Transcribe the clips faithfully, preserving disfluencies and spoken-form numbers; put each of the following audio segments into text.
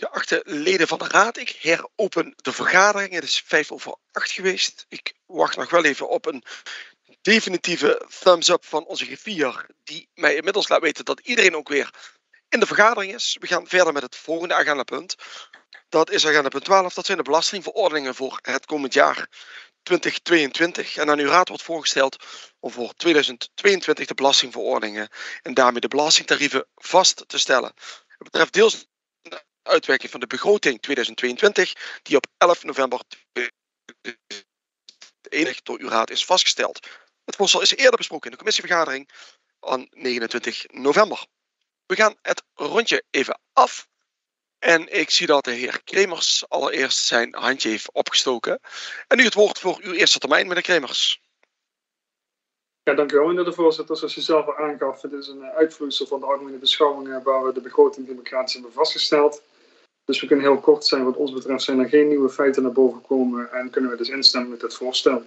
Geachte leden van de raad, ik heropen de vergadering. Het is vijf over acht geweest. Ik wacht nog wel even op een definitieve thumbs-up van onze griffier, die mij inmiddels laat weten dat iedereen ook weer in de vergadering is. We gaan verder met het volgende agendapunt. Dat is agendapunt twaalf. Dat zijn de belastingverordeningen voor het komend jaar twintig tweeëntwintig. En aan uw raad wordt voorgesteld om voor tweeduizend tweeëntwintig de belastingverordeningen en daarmee de belastingtarieven vast te stellen. Het betreft deels de uitwerking van de begroting tweeduizend tweeëntwintig, die op elf november tweeduizend eenentwintig door uw raad is vastgesteld. Het voorstel is eerder besproken in de commissievergadering aan negenentwintig november. We gaan het rondje even af. En ik zie dat de heer Kremers allereerst zijn handje heeft opgestoken. En nu het woord voor uw eerste termijn, meneer Kremers. Ja, dank u wel, meneer de voorzitter. Zoals u zelf al aangaf, dit is een uitvloeisel van de algemene beschouwingen waar we de begroting democratisch hebben vastgesteld. Dus we kunnen heel kort zijn. Wat ons betreft zijn er geen nieuwe feiten naar boven gekomen en kunnen we dus instemmen met het voorstel.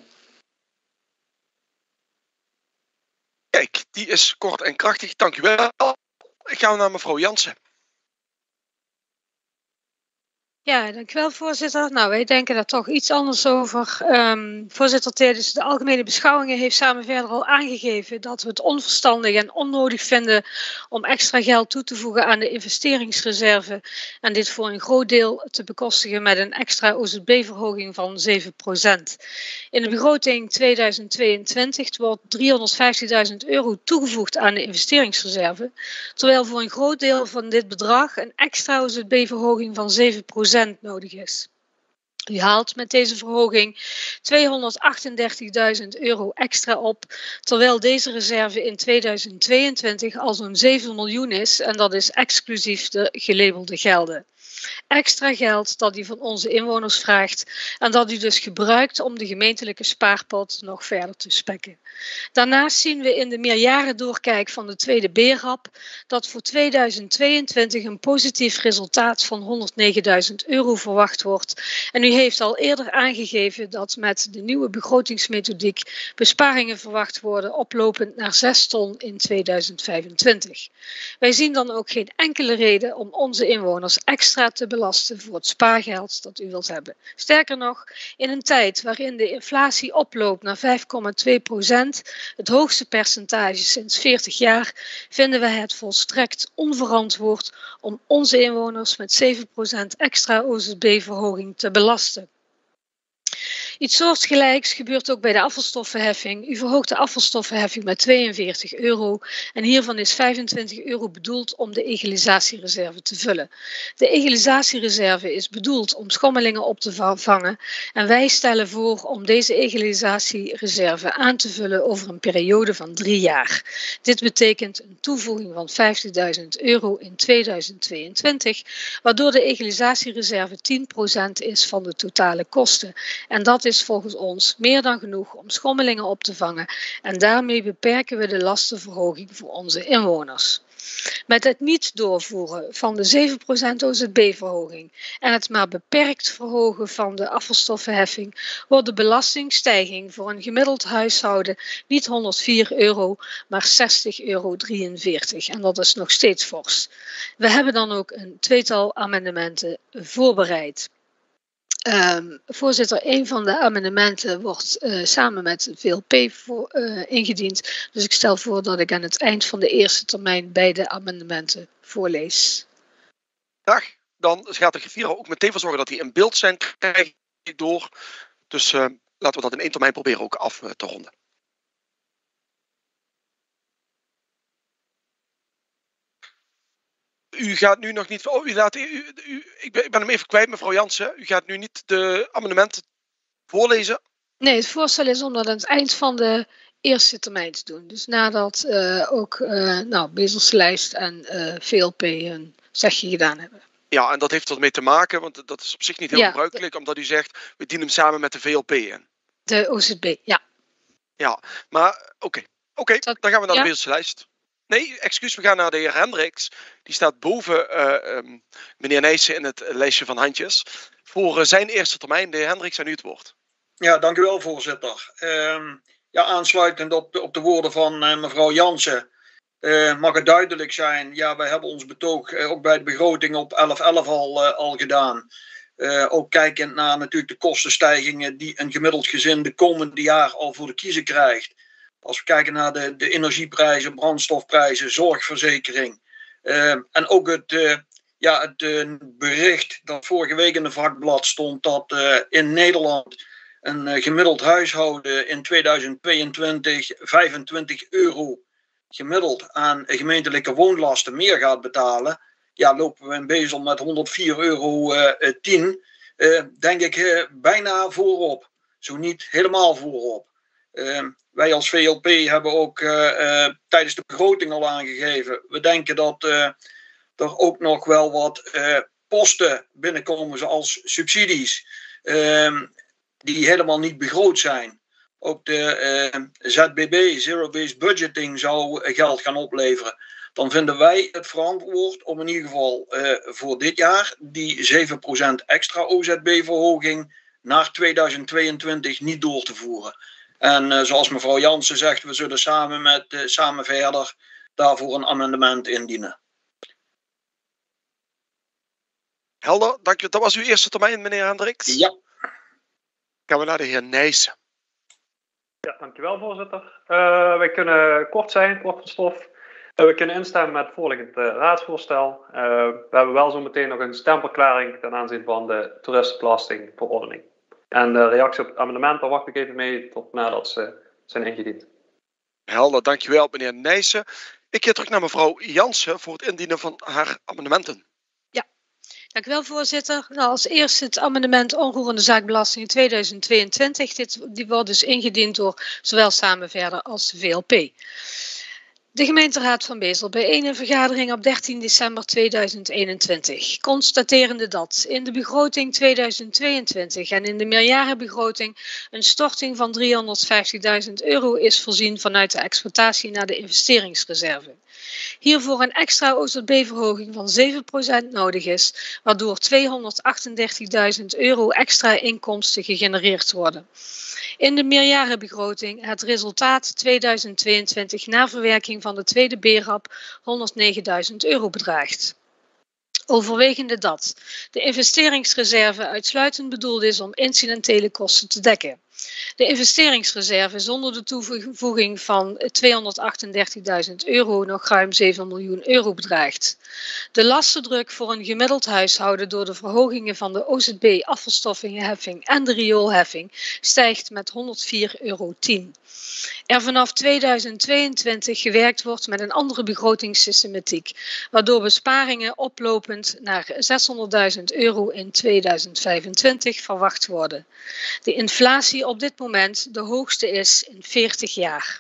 Kijk, die is kort en krachtig. Dank u wel. Ik ga naar mevrouw Jansen. Ja, dankjewel voorzitter. Nou, wij denken daar toch iets anders over. Um, voorzitter, tijdens de algemene beschouwingen heeft Samen Verder al aangegeven dat we het onverstandig en onnodig vinden om extra geld toe te voegen aan de investeringsreserve en dit voor een groot deel te bekostigen met een extra O Z B-verhoging van zeven procent. In de begroting tweeduizend tweeëntwintig wordt driehonderdvijftigduizend euro toegevoegd aan de investeringsreserve, terwijl voor een groot deel van dit bedrag een extra O Z B-verhoging van zeven procent nodig is. U haalt met deze verhoging tweehonderdachtendertigduizend euro extra op, terwijl deze reserve in tweeduizend tweeëntwintig al zo'n zeven miljoen is en dat is exclusief de gelabelde gelden. Extra geld dat u van onze inwoners vraagt en dat u dus gebruikt om de gemeentelijke spaarpot nog verder te spekken. Daarnaast zien we in de meerjarendoorkijk van de tweede B-rap dat voor tweeduizend tweeëntwintig een positief resultaat van honderdnegenduizend euro verwacht wordt. En u heeft al eerder aangegeven dat met de nieuwe begrotingsmethodiek besparingen verwacht worden oplopend naar zes ton in tweeduizend vijfentwintig. Wij zien dan ook geen enkele reden om onze inwoners extra te belasten voor het spaargeld dat u wilt hebben. Sterker nog, in een tijd waarin de inflatie oploopt naar vijf komma twee procent, het hoogste percentage sinds veertig jaar, vinden we het volstrekt onverantwoord om onze inwoners met zeven procent extra O Z B-verhoging te belasten. Iets soortgelijks gebeurt ook bij de afvalstoffenheffing. U verhoogt de afvalstoffenheffing met tweeënveertig euro en hiervan is vijfentwintig euro bedoeld om de egalisatiereserve te vullen. De egalisatiereserve is bedoeld om schommelingen op te vangen en wij stellen voor om deze egalisatiereserve aan te vullen over een periode van drie jaar. Dit betekent een toevoeging van vijftigduizend euro in tweeduizend tweeëntwintig, waardoor de egalisatiereserve tien procent is van de totale kosten. En dat is volgens ons meer dan genoeg om schommelingen op te vangen en daarmee beperken we de lastenverhoging voor onze inwoners. Met het niet doorvoeren van de zeven procent O Z B-verhoging en het maar beperkt verhogen van de afvalstoffenheffing wordt de belastingstijging voor een gemiddeld huishouden niet honderdvier euro, maar zestig euro drieënveertig. En dat is nog steeds fors. We hebben dan ook een tweetal amendementen voorbereid. Um, voorzitter, een van de amendementen wordt uh, samen met V L P voor, uh, ingediend. Dus ik stel voor dat ik aan het eind van de eerste termijn beide amendementen voorlees. Dag, dan gaat de griffier ook meteen voor zorgen dat die in beeld zijn, krijg ik door. Dus uh, laten we dat in één termijn proberen ook af uh, te ronden. U gaat nu nog niet... Oh, u laat, u, u, ik, ben, ik ben hem even kwijt, mevrouw Jansen. U gaat nu niet de amendementen voorlezen? Nee, het voorstel is om dat aan het eind van de eerste termijn te doen. Dus nadat uh, ook uh, nou, Bezelslijst en uh, V L P hun zegje gedaan hebben. Ja, en dat heeft ermee te maken, want dat is op zich niet heel ja, gebruikelijk, omdat u zegt, we dienen hem samen met de V L P in. De O Z B, ja. Ja, maar oké. Okay. Oké, okay, dan gaan we naar ja. de Bezelslijst. Nee, excuus, we gaan naar de heer Hendricks. Die staat boven uh, um, meneer Nijssen in het lijstje van handjes. Voor uh, zijn eerste termijn. De heer Hendricks, aan u het woord. Ja, dank u wel, voorzitter. Uh, ja, aansluitend op de, op de woorden van uh, mevrouw Jansen. Uh, mag het duidelijk zijn, ja, wij hebben ons betoog uh, ook bij de begroting op elf elf al, uh, al gedaan. Uh, ook kijkend naar natuurlijk de kostenstijgingen die een gemiddeld gezin de komende jaar al voor de kiezer krijgt. Als we kijken naar de, de energieprijzen, brandstofprijzen, zorgverzekering. Uh, en ook het, uh, ja, het uh, bericht dat vorige week in het vakblad stond dat uh, in Nederland een uh, gemiddeld huishouden in tweeduizend tweeëntwintig vijfentwintig euro gemiddeld aan gemeentelijke woonlasten meer gaat betalen. Ja, lopen we in Bezel met honderdvier euro tien, uh, denk ik uh, bijna voorop. Zo niet helemaal voorop. Uh, wij als V L P hebben ook uh, uh, tijdens de begroting al aangegeven. We denken dat uh, er ook nog wel wat uh, posten binnenkomen zoals subsidies. Uh, die helemaal niet begroot zijn. Ook de uh, Z B B, Zero Based Budgeting, zou geld gaan opleveren. Dan vinden wij het verantwoord om in ieder geval uh, voor dit jaar die zeven procent extra O Z B-verhoging naar tweeduizend tweeëntwintig niet door te voeren. En uh, zoals mevrouw Jansen zegt, we zullen samen met uh, samen verder daarvoor een amendement indienen. Helder, dank u. Dat was uw eerste termijn, meneer Hendricks. Ja. Gaan we naar de heer Nijssen. Ja, dankjewel voorzitter. Uh, wij kunnen kort zijn, kort van stof. Uh, we kunnen instemmen met het voorliggend uh, raadsvoorstel. Uh, we hebben wel zo meteen nog een stemverklaring ten aanzien van de toeristenbelastingverordening. En de reactie op het amendement, daar wacht ik even mee tot nadat ze zijn ingediend. Helder, dankjewel meneer Nijssen. Ik keer terug naar mevrouw Jansen voor het indienen van haar amendementen. Dank u wel, voorzitter. Nou, als eerste het amendement onroerende zaakbelasting tweeduizend tweeëntwintig. Dit, die wordt dus ingediend door zowel Samen Verder als de V L P. De gemeenteraad van Bezel bijeen in vergadering op dertien december tweeduizend eenentwintig. Constaterende dat in de begroting tweeduizend tweeëntwintig en in de meerjarenbegroting een storting van driehonderdvijftigduizend euro is voorzien vanuit de exploitatie naar de investeringsreserve. Hiervoor een extra O Z B-verhoging van zeven procent nodig is, waardoor tweehonderdachtendertigduizend euro extra inkomsten gegenereerd worden. In de meerjarenbegroting het resultaat tweeduizend tweeëntwintig na verwerking van de tweede B-rap honderdnegenduizend euro bedraagt. Overwegende dat de investeringsreserve uitsluitend bedoeld is om incidentele kosten te dekken. De investeringsreserve zonder de toevoeging van tweehonderdachtendertigduizend euro nog ruim zeven miljoen euro bedraagt. De lastendruk voor een gemiddeld huishouden door de verhogingen van de O Z B-afvalstoffenheffing en de rioolheffing stijgt met honderdvier euro tien. Er vanaf tweeduizend tweeëntwintig gewerkt wordt met een andere begrotingssystematiek, waardoor besparingen oplopend naar zeshonderdduizend euro in tweeduizend vijfentwintig verwacht worden. De inflatie op dit moment de hoogste is in veertig jaar.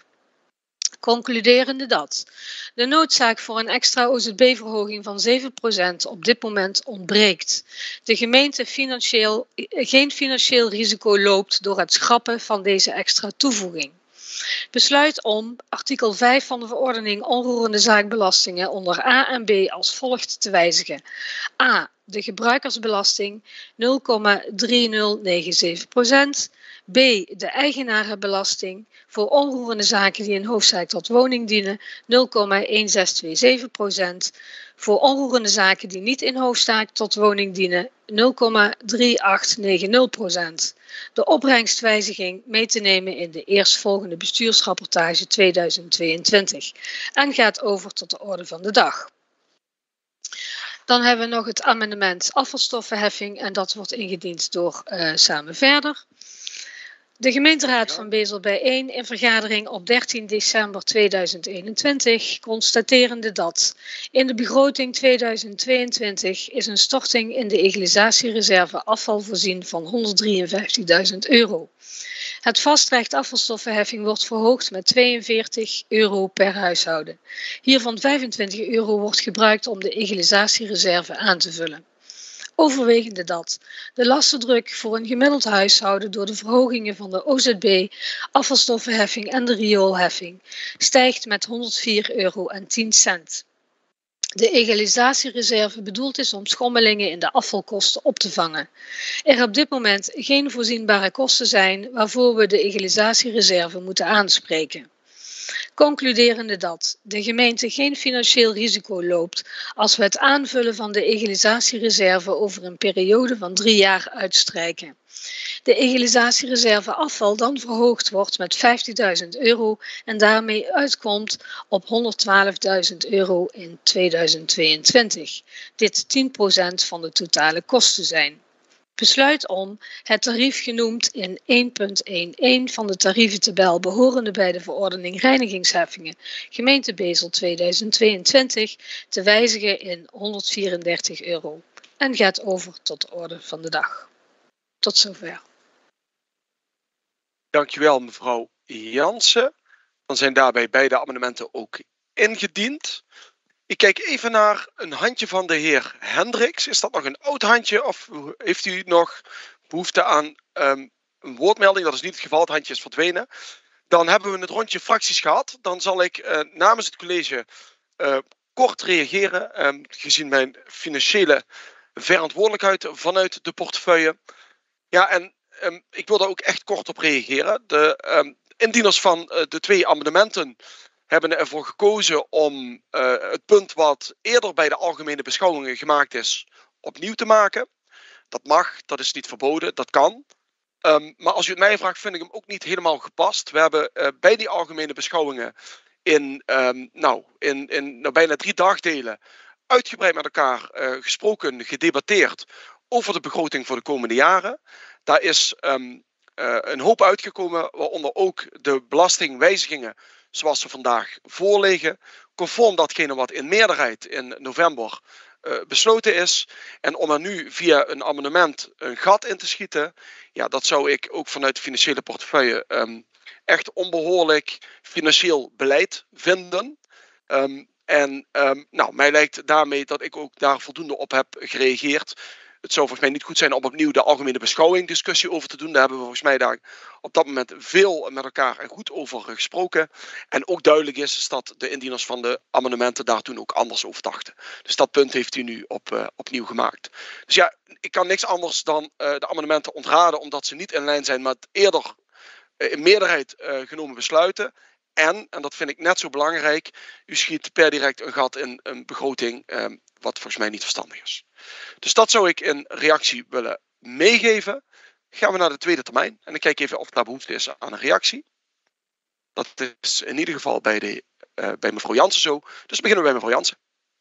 Concluderende dat de noodzaak voor een extra O Z B-verhoging van zeven procent op dit moment ontbreekt. De gemeente financieel, geen financieel risico loopt door het schrappen van deze extra toevoeging. Besluit om artikel vijf van de verordening onroerende zaakbelastingen onder A en B als volgt te wijzigen. A. De gebruikersbelasting nul komma drie nul negen zeven procent. B. De eigenarenbelasting voor onroerende zaken die in hoofdzaak tot woning dienen nul komma een zes twee zeven procent. Voor onroerende zaken die niet in hoofdzaak tot woning dienen nul komma drie acht negen nul procent. De opbrengstwijziging mee te nemen in de eerstvolgende bestuursrapportage tweeduizend tweeëntwintig en gaat over tot de orde van de dag. Dan hebben we nog het amendement afvalstoffenheffing en dat wordt ingediend door uh, Samen Verder. De gemeenteraad van Bezel bijeen in vergadering op dertien december tweeduizend eenentwintig, constaterende dat in de begroting tweeduizend tweeëntwintig is een storting in de egalisatiereserve afval voorzien van honderddrieënvijftigduizend euro. Het vastrecht afvalstoffenheffing wordt verhoogd met tweeënveertig euro per huishouden. Hiervan vijfentwintig euro wordt gebruikt om de egalisatiereserve aan te vullen. Overwegende dat de lastendruk voor een gemiddeld huishouden door de verhogingen van de O Z B, afvalstoffenheffing en de rioolheffing stijgt met honderdvier euro en tien cent. De egalisatiereserve bedoeld is om schommelingen in de afvalkosten op te vangen. Er op dit moment geen voorzienbare kosten zijn waarvoor we de egalisatiereserve moeten aanspreken. concluderende dat de gemeente geen financieel risico loopt als we het aanvullen van de egalisatiereserve over een periode van drie jaar uitstrijken. De egalisatiereserve afval dan verhoogd wordt met vijftigduizend euro en daarmee uitkomt op honderdtwaalfduizend euro in tweeduizend tweeëntwintig. Dit tien procent van de totale kosten zijn. Besluit om het tarief genoemd in één punt elf van de tarieventabel behorende bij de verordening reinigingsheffingen gemeente Bezel tweeduizend tweeëntwintig te wijzigen in honderdvierendertig euro en gaat over tot de orde van de dag. Tot zover. Dankjewel mevrouw Jansen. Dan zijn daarbij beide amendementen ook ingediend. Ik kijk even naar een handje van de heer Hendricks. Is dat nog een oud handje of heeft u nog behoefte aan um, een woordmelding? Dat is niet het geval, het handje is verdwenen. Dan hebben we het rondje fracties gehad. Dan zal ik uh, namens het college uh, kort reageren, um, gezien mijn financiële verantwoordelijkheid vanuit de portefeuille. Ja, en um, ik wil daar ook echt kort op reageren. De um, indieners van uh, de twee amendementen hebben ervoor gekozen om uh, het punt wat eerder bij de algemene beschouwingen gemaakt is, opnieuw te maken. Dat mag, dat is niet verboden, dat kan. Um, maar als u het mij vraagt, vind ik hem ook niet helemaal gepast. We hebben uh, bij die algemene beschouwingen in, um, nou, in, in nou, bijna drie dagdelen uitgebreid met elkaar uh, gesproken, gedebatteerd over de begroting voor de komende jaren. Daar is um, uh, een hoop uitgekomen, waaronder ook de belastingwijzigingen zoals ze vandaag voorliggen, conform datgene wat in meerderheid in november uh, besloten is. En om er nu via een amendement een gat in te schieten, ja, dat zou ik ook vanuit de financiële portefeuille um, echt onbehoorlijk financieel beleid vinden. Um, en um, nou, mij lijkt daarmee dat ik ook daar voldoende op heb gereageerd. Het zou volgens mij niet goed zijn om opnieuw de algemene beschouwing discussie over te doen. Daar hebben we volgens mij daar op dat moment veel met elkaar en goed over gesproken. En ook duidelijk is, is dat de indieners van de amendementen daar toen ook anders over dachten. Dus dat punt heeft u nu op, uh, opnieuw gemaakt. Dus ja, ik kan niks anders dan uh, de amendementen ontraden, omdat ze niet in lijn zijn met eerder uh, in meerderheid uh, genomen besluiten. En, en dat vind ik net zo belangrijk, u schiet per direct een gat in een begroting, um, wat volgens mij niet verstandig is. Dus dat zou ik in reactie willen meegeven. Gaan we naar de tweede termijn. En ik kijk even of daar behoefte is aan een reactie. Dat is in ieder geval bij, de, uh, bij mevrouw Jansen zo. Dus beginnen we bij mevrouw Jansen.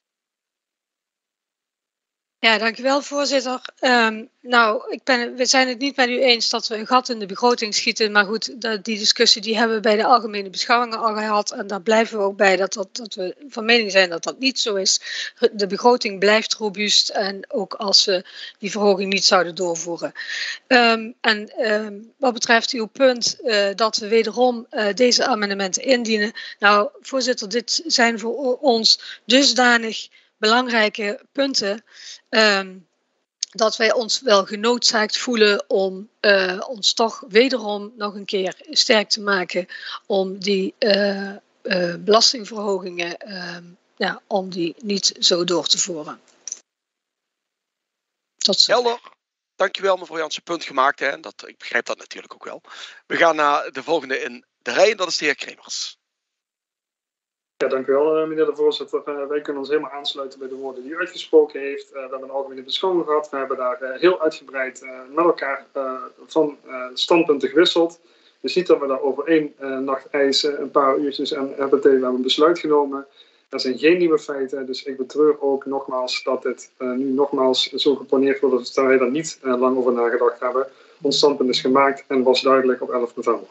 Ja, dankjewel voorzitter. Um, nou, ik ben, we zijn het niet met u eens dat we een gat in de begroting schieten. Maar goed, dat, die discussie die hebben we bij de algemene beschouwingen al gehad. En daar blijven we ook bij dat, dat, dat we van mening zijn dat dat niet zo is. De begroting blijft robuust. En ook als we die verhoging niet zouden doorvoeren. Um, en um, wat betreft uw punt uh, dat we wederom uh, deze amendementen indienen. Nou, voorzitter, dit zijn voor ons dusdanig belangrijke punten, um, dat wij ons wel genoodzaakt voelen om uh, ons toch wederom nog een keer sterk te maken om die uh, uh, belastingverhogingen, uh, ja, om die niet zo door te voeren. Tot zo. Helder. Dankjewel mevrouw Jansen, punt gemaakt. Hè? Dat, ik begrijp dat natuurlijk ook wel. We gaan naar de volgende in de rij en dat is de heer Kremers. Ja, dank u wel, meneer de voorzitter. Uh, wij kunnen ons helemaal aansluiten bij de woorden die u uitgesproken heeft. Uh, we hebben een algemene beschouwing gehad. We hebben daar uh, heel uitgebreid uh, met elkaar uh, van uh, standpunten gewisseld. Dus niet dat we daar over één uh, nacht ijs, uh, een paar uurtjes en R P T, we hebben een besluit genomen. Er zijn geen nieuwe feiten, dus ik betreur ook nogmaals dat dit uh, nu nogmaals zo geplaneerd wordt dat wij daar niet uh, lang over nagedacht hebben. Ons standpunt is gemaakt en was duidelijk op elf november.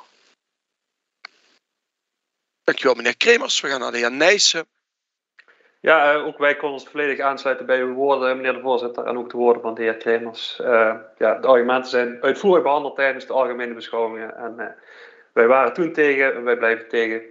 Dankjewel meneer Kremers. We gaan naar de heer Nijssen. Ja, uh, ook wij konden ons volledig aansluiten bij uw woorden, meneer de voorzitter, en ook de woorden van de heer Kremers. Uh, ja, de argumenten zijn uitvoerig behandeld tijdens de algemene beschouwingen. En uh, wij waren toen tegen en wij blijven tegen.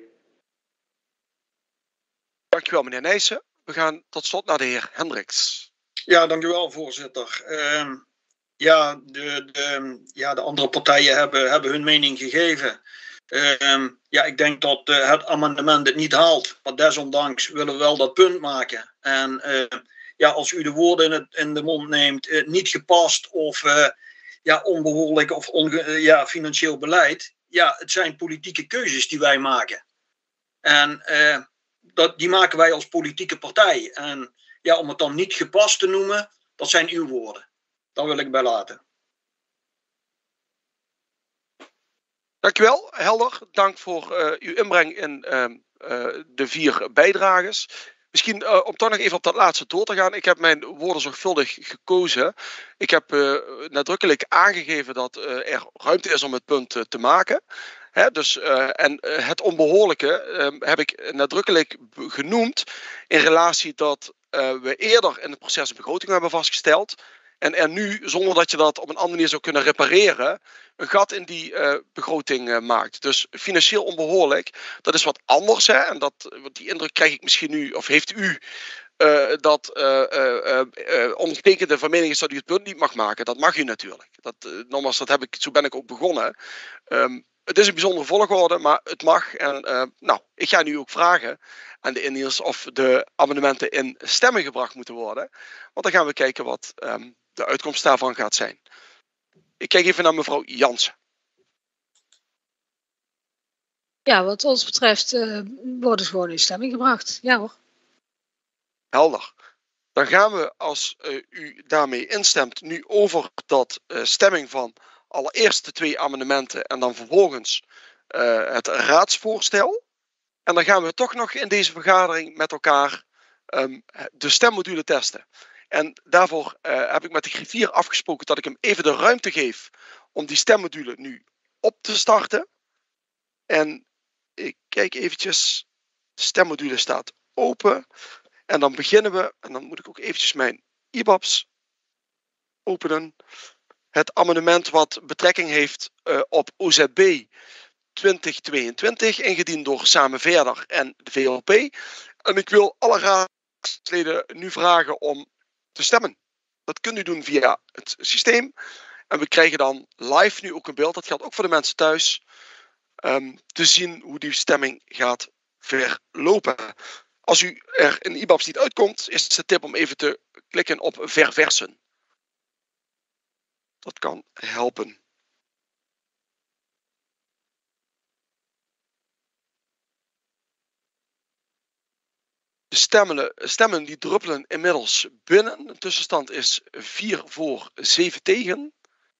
Dankjewel meneer Nijssen. We gaan tot slot naar de heer Hendricks. Ja, dankjewel voorzitter. Uh, ja, de, de, ja, de andere partijen hebben, hebben hun mening gegeven. Uh, ja, ik denk dat uh, het amendement het niet haalt. Maar desondanks willen we wel dat punt maken. En uh, ja, als u de woorden in, het, in de mond neemt, uh, niet gepast of uh, ja, onbehoorlijk of onge, uh, ja, financieel beleid. Ja, het zijn politieke keuzes die wij maken. En uh, dat, die maken wij als politieke partij. En ja, om het dan niet gepast te noemen, dat zijn uw woorden. Daar wil ik bij laten. Dankjewel, helder. Dank voor uh, uw inbreng in uh, uh, de vier bijdrages. Misschien uh, om toch nog even op dat laatste door te gaan. Ik heb mijn woorden zorgvuldig gekozen. Ik heb uh, nadrukkelijk aangegeven dat uh, er ruimte is om het punt uh, te maken. Hè, dus, uh, en uh, het onbehoorlijke uh, heb ik nadrukkelijk genoemd in relatie dat uh, we eerder in het proces een begroting hebben vastgesteld. En er nu, zonder dat je dat op een andere manier zou kunnen repareren, een gat in die uh, begroting uh, maakt. Dus financieel onbehoorlijk, dat is wat anders. Hè? En dat, die indruk krijg ik misschien nu, of heeft u, uh, dat uh, uh, uh, ondertekende van mening is dat u het punt niet mag maken. Dat mag u natuurlijk. Dat, uh, nogmaals, dat heb ik, zo ben ik ook begonnen. Um, het is een bijzondere volgorde, maar het mag. En uh, nou, ik ga nu ook vragen aan de indieners of de amendementen in stemming gebracht moeten worden. Want dan gaan we kijken wat um, de uitkomst daarvan gaat zijn. Ik kijk even naar mevrouw Jansen. Ja, wat ons betreft uh, worden ze gewoon in stemming gebracht. Ja hoor. Helder. Dan gaan we, als uh, u daarmee instemt, nu over dat uh, stemming van allereerst de twee amendementen en dan vervolgens uh, het raadsvoorstel. En dan gaan we toch nog in deze vergadering met elkaar um, de stemmodule testen. En daarvoor uh, heb ik met de griffier afgesproken dat ik hem even de ruimte geef om die stemmodule nu op te starten. En ik kijk eventjes, de stemmodule staat open. En dan beginnen we, en dan moet ik ook eventjes mijn I B A B's openen. Het amendement wat betrekking heeft uh, op O Z B twintig tweeëntwintig, ingediend door Samen Verder en de V L P. En ik wil alle raadsleden nu vragen om te stemmen. Dat kunt u doen via het systeem. En we krijgen dan live nu ook een beeld, dat geldt ook voor de mensen thuis, um, te zien hoe die stemming gaat verlopen. Als u er in I B A B's niet uitkomt, is het de tip om even te klikken op verversen. Dat kan helpen. De stemmen, stemmen die druppelen inmiddels binnen. De tussenstand is vier voor, zeven tegen.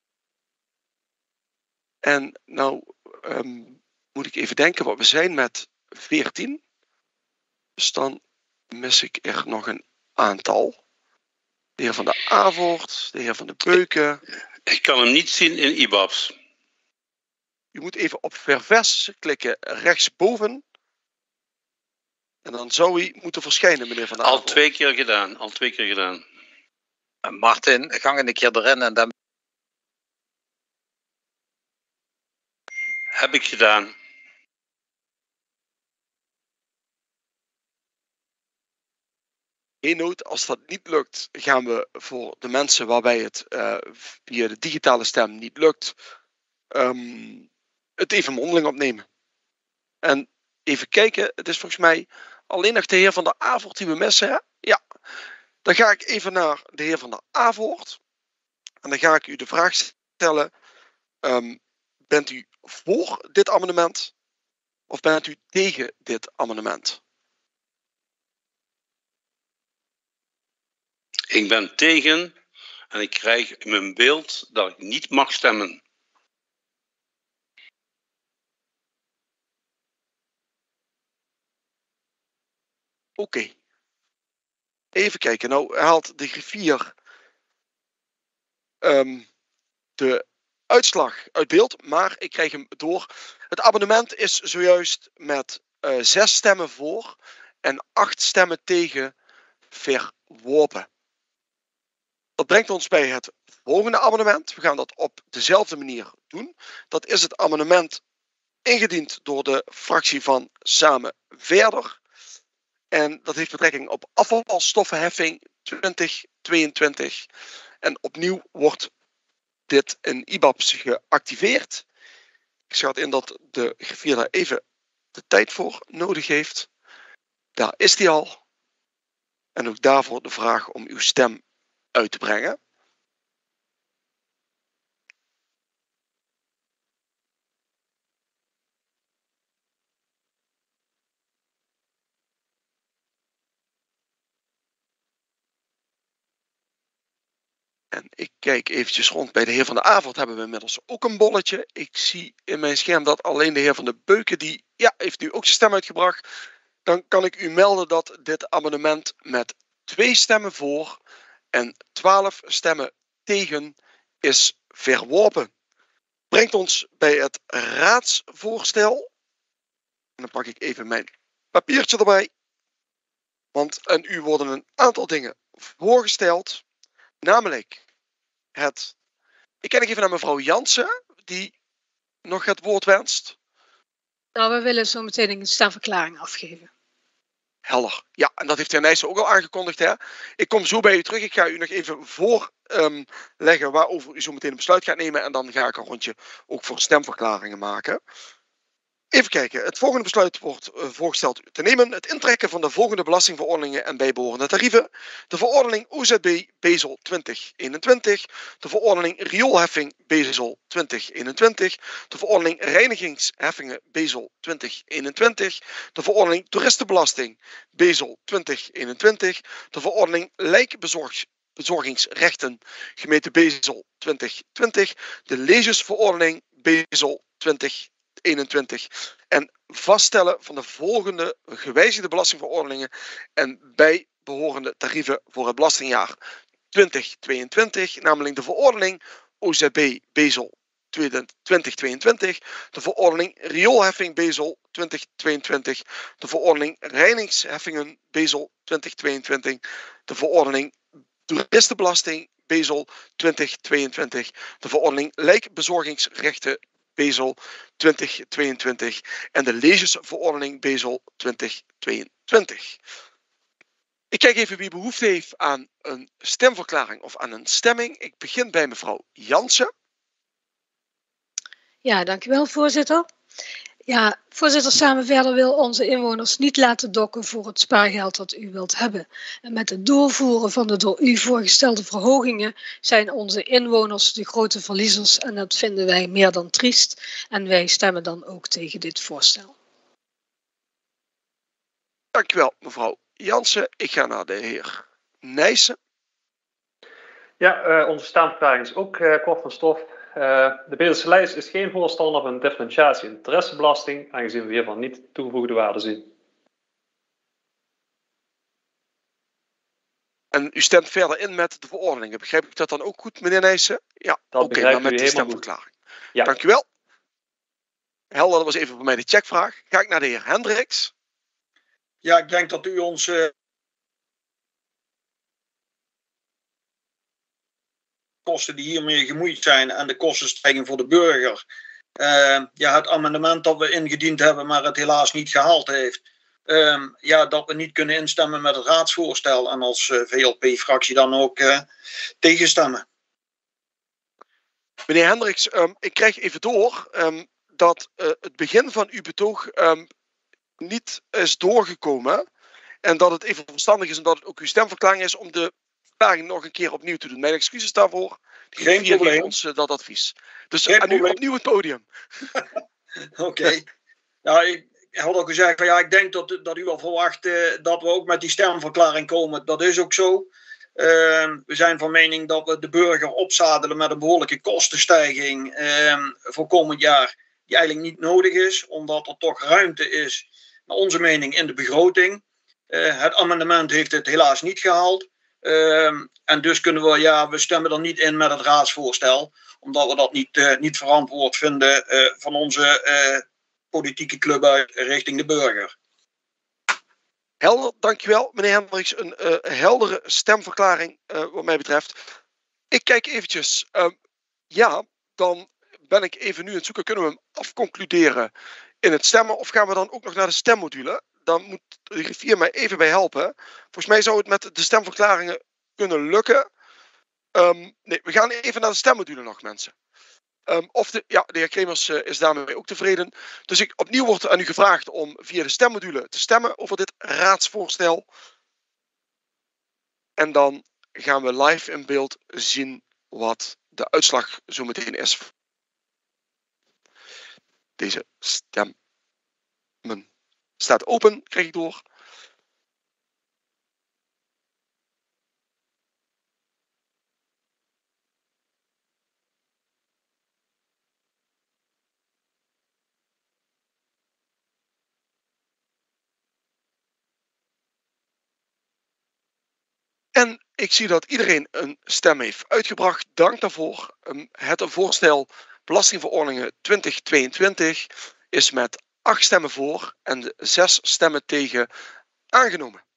En nou um, moet ik even denken wat we zijn met veertien. Dus dan mis ik er nog een aantal. De heer Van der Avoort, de heer Van de Beuken. Ik kan hem niet zien in I B A B's. U moet even op verversen klikken rechtsboven. En dan zou hij moeten verschijnen, meneer Van der Avoort. Al twee keer gedaan, al twee keer gedaan. Martin, gang een keer erin en dan... Heb ik gedaan. Geen nood, als dat niet lukt, gaan we voor de mensen waarbij het uh, via de digitale stem niet lukt, um, het even mondeling opnemen. En even kijken, het is volgens mij alleen nog de heer Van der Avoort die we missen. Hè? Ja, dan ga ik even naar de heer Van der Avoort. En dan ga ik u de vraag stellen, um, bent u voor dit amendement of bent u tegen dit amendement? Ik ben tegen en ik krijg in mijn beeld dat ik niet mag stemmen. Oké. Okay. Even kijken. Nou haalt de griffier um, de uitslag uit beeld, maar ik krijg hem door. Het amendement is zojuist met uh, zes stemmen voor en acht stemmen tegen verworpen. Dat brengt ons bij het volgende amendement. We gaan dat op dezelfde manier doen. Dat is het amendement ingediend door de fractie van Samen Verder. En dat heeft betrekking op afvalstoffenheffing twintig tweeëntwintig. En opnieuw wordt dit in I B A B's geactiveerd. Ik schat in dat de griffier daar even de tijd voor nodig heeft. Daar is die al. En ook daarvoor de vraag om uw stem uit te brengen. En ik kijk eventjes rond. Bij de heer Van de Avond hebben we inmiddels ook een bolletje. Ik zie in mijn scherm dat alleen de heer Van de Beuken, die ja, heeft nu ook zijn stem uitgebracht. Dan kan ik u melden dat dit amendement met twee stemmen voor en twaalf stemmen tegen is verworpen. Brengt ons bij het raadsvoorstel. En dan pak ik even mijn papiertje erbij. Want aan u worden een aantal dingen voorgesteld. Namelijk het... Ik kijk even naar mevrouw Jansen, die nog het woord wenst. Nou, we willen zo meteen een stemverklaring afgeven. Helder. Ja, en dat heeft de heer Nijssen ook al aangekondigd. Hè? Ik kom zo bij u terug. Ik ga u nog even voorleggen um, waarover u zo meteen een besluit gaat nemen. En dan ga ik een rondje ook voor stemverklaringen maken. Even kijken. Het volgende besluit wordt uh, voorgesteld te nemen. Het intrekken van de volgende belastingverordeningen en bijbehorende tarieven. De verordening O Z B Bezel twintig eenentwintig. De verordening rioolheffing Bezel twintig eenentwintig. De verordening reinigingsheffingen Bezel twintig eenentwintig. De verordening toeristenbelasting Bezel twintig eenentwintig. De verordening lijkbezorgingsrechten gemeente Bezel twintig twintig. De legesverordening Bezel twintig eenentwintig en vaststellen van de volgende gewijzigde belastingverordeningen en bijbehorende tarieven voor het belastingjaar twintig tweeëntwintig, namelijk de verordening O Z B Bezel twintig tweeëntwintig, de verordening rioolheffing Bezel twintig tweeëntwintig, de verordening reinigingsheffingen Bezel twintig tweeëntwintig, de verordening toeristenbelasting Bezel twintig tweeëntwintig, de verordening lijkbezorgingsrechten Bezel twintig tweeëntwintig en de legesverordening Bezel twintig tweeëntwintig. Ik kijk even wie behoefte heeft aan een stemverklaring of aan een stemming. Ik begin bij mevrouw Jansen. Ja, dankjewel voorzitter. Ja, voorzitter, Samen Verder wil onze inwoners niet laten dokken voor het spaargeld dat u wilt hebben. En met het doorvoeren van de door u voorgestelde verhogingen zijn onze inwoners de grote verliezers en dat vinden wij meer dan triest. En wij stemmen dan ook tegen dit voorstel. Dankjewel mevrouw Jansen. Ik ga naar de heer Nijssen. Ja, uh, onze stemverklaring is ook uh, kort van stof. Uh, de Bezelse lijst is geen voorstander van een differentiatie in interessebelasting, aangezien we hiervan niet toegevoegde waarde zien. En u stemt verder in met de verordeningen. Begrijp ik dat dan ook goed, meneer Nijssen? Ja, oké, okay, maar met de stemverklaring. Ja. Dank u wel. Helder, dat was even voor mij de checkvraag. Ga ik naar de heer Hendricks. Ja, ik denk dat u ons... Uh... kosten die hiermee gemoeid zijn en de kostenstijging voor de burger. Uh, ja, het amendement dat we ingediend hebben, maar het helaas niet gehaald heeft. Uh, ja, dat we niet kunnen instemmen met het raadsvoorstel en als uh, V L P-fractie dan ook uh, tegenstemmen. Meneer Hendricks, um, ik krijg even door um, dat uh, het begin van uw betoog um, niet is doorgekomen en dat het even verstandig is en dat het ook uw stemverklaring is om de verklaring nog een keer opnieuw te doen. Mijn excuses daarvoor. Die Geen probleem. geeft ons uh, dat advies. Dus Geen aan probleem. u opnieuw het podium. Oké. Okay. Nou, ik had al gezegd, van, ja, ik denk dat, dat u al verwacht uh, dat we ook met die stemverklaring komen. Dat is ook zo. Uh, we zijn van mening dat we de burger opzadelen met een behoorlijke kostenstijging uh, voor komend jaar. Die eigenlijk niet nodig is, omdat er toch ruimte is, naar onze mening, in de begroting. Uh, het amendement heeft het helaas niet gehaald. Uh, en dus kunnen we, ja, we stemmen er niet in met het raadsvoorstel, omdat we dat niet, uh, niet verantwoord vinden uh, van onze uh, politieke club uit richting de burger. Helder, dankjewel meneer Hendricks. Een uh, heldere stemverklaring uh, wat mij betreft. Ik kijk eventjes. Uh, ja, dan ben ik even nu aan het zoeken. Kunnen we hem afconcluderen in het stemmen of gaan we dan ook nog naar de stemmodule? Dan moet de griffier mij even bij helpen. Volgens mij zou het met de stemverklaringen kunnen lukken. Um, nee, we gaan even naar de stemmodule nog, mensen. Um, of de, ja, de heer Kremers uh, is daarmee ook tevreden. Dus ik, opnieuw wordt aan u gevraagd om via de stemmodule te stemmen over dit raadsvoorstel. En dan gaan we live in beeld zien wat de uitslag zo meteen is. Deze stemmen staat open, krijg ik door. ik zie dat iedereen een stem heeft uitgebracht. Dank daarvoor. Um, het voorstel Belastingverordeningen twintig tweeëntwintig is met acht stemmen voor en zes stemmen tegen aangenomen.